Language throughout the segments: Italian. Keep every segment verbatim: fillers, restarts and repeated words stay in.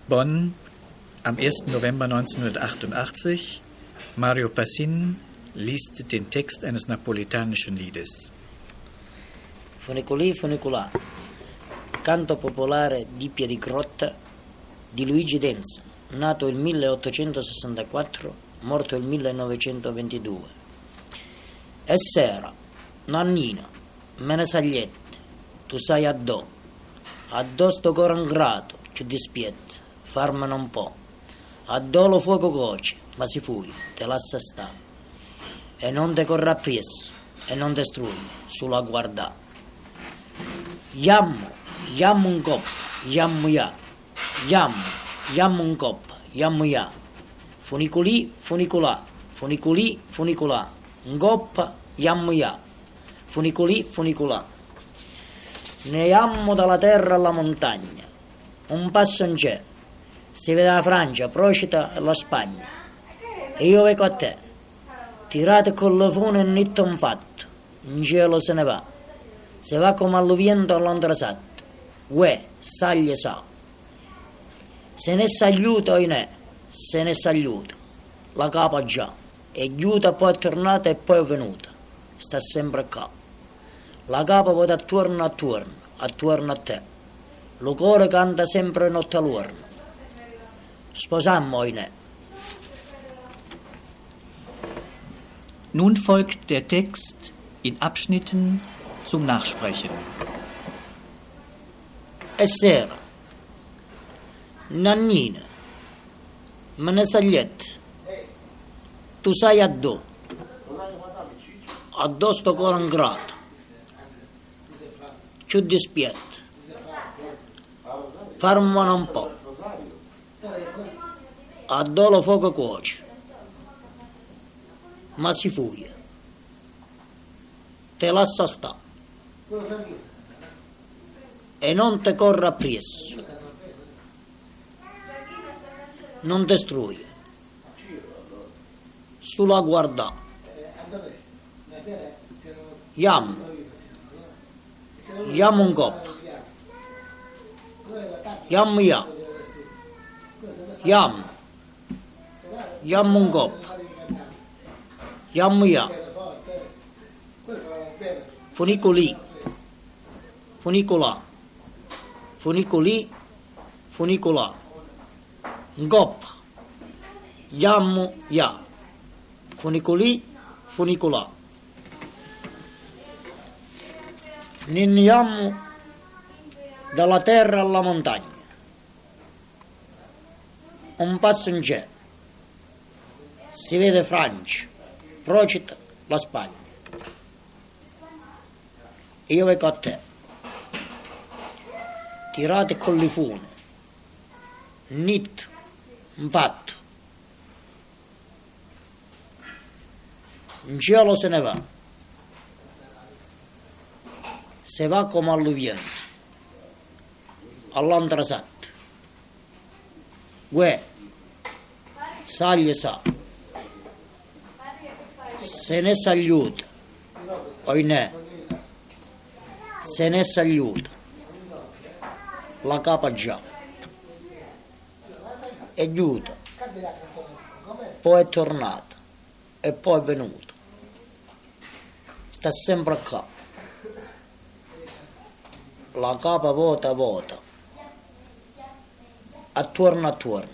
Bonn am ersten November neunzehnhundertachtundachtzig. Mario Passin liest den Text eines napolitanischen Liedes. Funicolì, funicolà, canto popolare di Piedigrotta di Luigi Denza, nato il milleottocentosessantaquattro, morto il millenovecentoventidue. E sera, nannina, me ne sagliette, tu sai addò, addò sto coro ingrato, ci dispiet, farmene un po', addò lo fuoco coce, ma si fui, te lascia sta, e non te corra appresso, e non te strui, sulla guardà. Yammo, yammo un coppa, yammo ya, yammo, yammo un coppa, yammo ya, funicolì, funicolà, funicolì, funicolà, un coppa, yammo ya, funicolì, funicolà. Ne yammo dalla terra alla montagna, un passo in c'è, si vede la Francia, Procita e la Spagna, e io vengo a te, tirate con le fune e nitto un fatto, in cielo se ne va, se va come alluviento all'andrasatto, uè, saglie sa, se ne sagliuto o ne, se ne sagliuto, la capa già, e giuta poi è tornata e poi è venuta, sta sempre qua, la capa poi attorno attorno, attorno a te, lo cuore canta sempre notte all'orno, sposammo o ne. Nun folgt der Text in Abschnitten zum Nachsprechen. E sera, nannina, me ne sagliette, tu sai addò, addò sto cuore ingrato, ci dispiet, farmone un po', addò lo fuoco cuoce, ma si fuia, te lascia sta, e non te corra appresso, non te struia, sulla guardà, yammo, yammo un coppa, yammo ya, yammo, yammo un coppa, yammo ya, funicolì, funicolà, funicolì, funicolà, un coppa, yammo ya, funicolì, funicolà. Ninniamo dalla terra alla montagna, un passo in c'è, si vede Francia, Procita, la Spagna, io vengo a te, tirate con le fune, nitto, un fatto, in cielo se ne va, se va come alluviento, all'andrasatto, uè, saglie sa, se ne sagliuta, oinè, se ne sagliuta, la capa già, è giuta, poi è tornata, e poi è venuta, sta sempre qua, la capa vota vota, attorno attorno,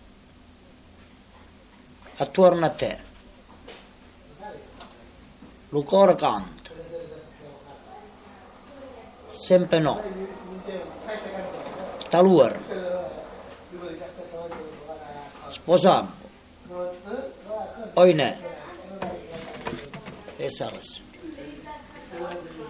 attorno a te, lo cuore canta, sempre no, tal'orno, sposammo, oinè, e salas.